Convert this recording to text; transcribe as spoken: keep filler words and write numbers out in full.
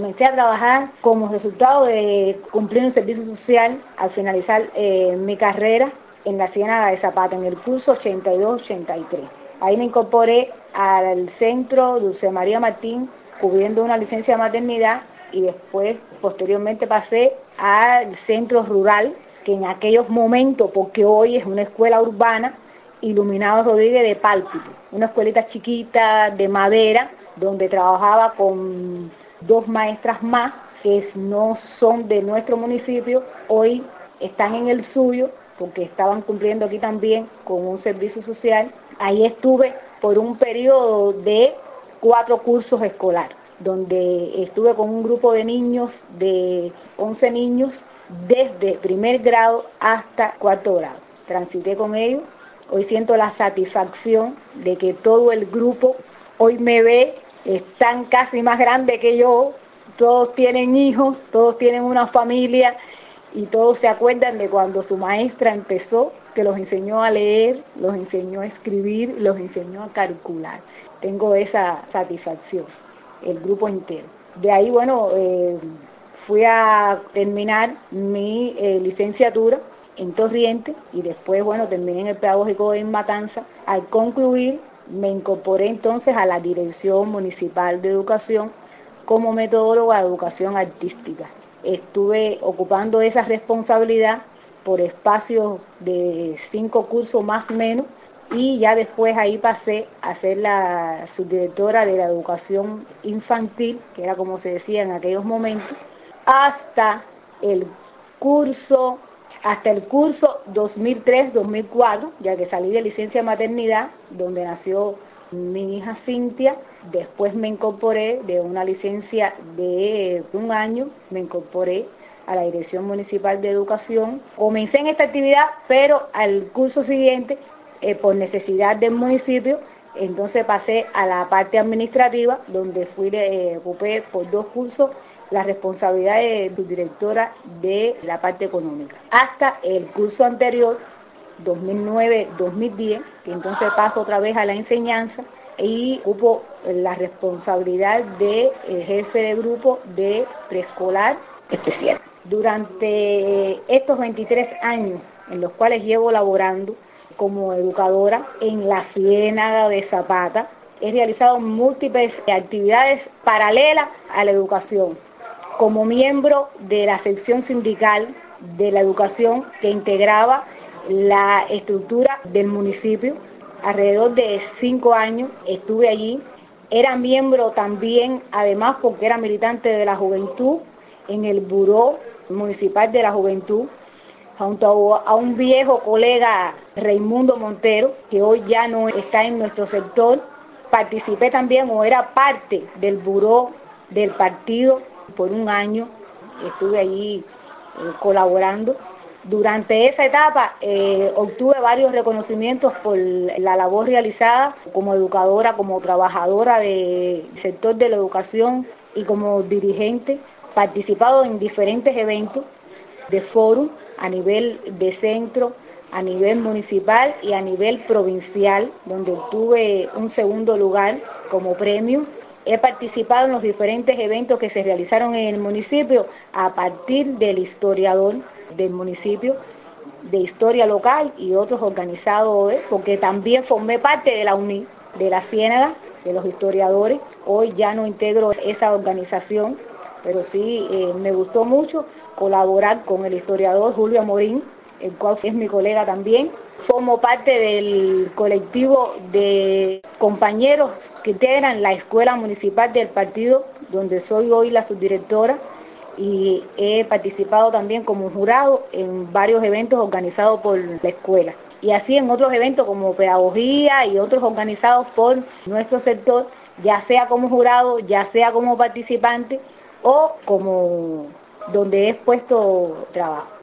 comencé a trabajar como resultado de cumplir un servicio social al finalizar eh, mi carrera en la Ciénaga de Zapata, en el curso ochenta y dos ochenta y tres. Ahí me incorporé al centro Dulce María Martín, cubriendo una licencia de maternidad, y después, posteriormente, pasé al centro rural, que en aquellos momentos, porque hoy es una escuela urbana, Iluminado Rodríguez de Pálpito, una escuelita chiquita de madera, donde trabajaba con dos maestras más, que no son de nuestro municipio, hoy están en el suyo, porque estaban cumpliendo aquí también con un servicio social. Ahí estuve por un periodo de cuatro cursos escolares, donde estuve con un grupo de niños, de once niños, desde primer grado hasta cuarto grado. Transité con ellos. Hoy siento la satisfacción de que todo el grupo hoy me ve, están casi más grandes que yo, todos tienen hijos, todos tienen una familia, y todos se acuerdan de cuando su maestra empezó, que los enseñó a leer, los enseñó a escribir, los enseñó a calcular. Tengo esa satisfacción, el grupo entero. De ahí, bueno, eh, fui a terminar mi eh, licenciatura en Torriente, y después, bueno, terminé en el pedagógico en Matanza. Al concluir, me incorporé entonces a la Dirección Municipal de Educación como metodóloga de educación artística. Estuve ocupando esa responsabilidad por espacios de cinco cursos más o menos, y ya después ahí pasé a ser la subdirectora de la educación infantil, que era como se decía en aquellos momentos, hasta el curso hasta el curso dos mil tres dos mil cuatro, ya que salí de licencia de maternidad, donde nació mi hija Cintia. Después me incorporé de una licencia de un año, me incorporé a la Dirección Municipal de Educación. Comencé en esta actividad, pero al curso siguiente, eh, por necesidad del municipio, entonces pasé a la parte administrativa, donde fui eh, ocupé por dos cursos la responsabilidad de subdirectora de la parte económica, hasta el curso anterior, dos mil nueve dos mil diez, que entonces paso otra vez a la enseñanza y ocupo la responsabilidad de eh, jefe de grupo de preescolar especial. Durante estos veintitrés años en los cuales llevo laborando como educadora en la Ciénaga de Zapata, he realizado múltiples actividades paralelas a la educación, como miembro de la sección sindical de la educación que integraba la estructura del municipio. Alrededor de cinco años estuve allí. Era miembro también, además porque era militante de la juventud, en el Buró Municipal de la Juventud, junto a un viejo colega, Raimundo Montero, que hoy ya no está en nuestro sector. Participé también, o era parte del Buró del partido por un año, estuve allí eh, colaborando. Durante esa etapa eh, obtuve varios reconocimientos por la labor realizada como educadora, como trabajadora del sector de la educación y como dirigente. Participado en diferentes eventos de foro a nivel de centro, a nivel municipal y a nivel provincial, donde obtuve un segundo lugar como premio. He participado en los diferentes eventos que se realizaron en el municipio a partir del historiador del municipio, de historia local y otros organizados, porque también formé parte de la U N I, de la Ciénaga, de los historiadores. Hoy ya no integro esa organización, pero sí eh, me gustó mucho colaborar con el historiador Julio Amorín, el cual es mi colega también. Formo parte del colectivo de compañeros que integran la Escuela Municipal del Partido, donde soy hoy la subdirectora, y he participado también como jurado en varios eventos organizados por la escuela. Y así en otros eventos como pedagogía y otros organizados por nuestro sector, ya sea como jurado, ya sea como participante o como donde he puesto trabajo.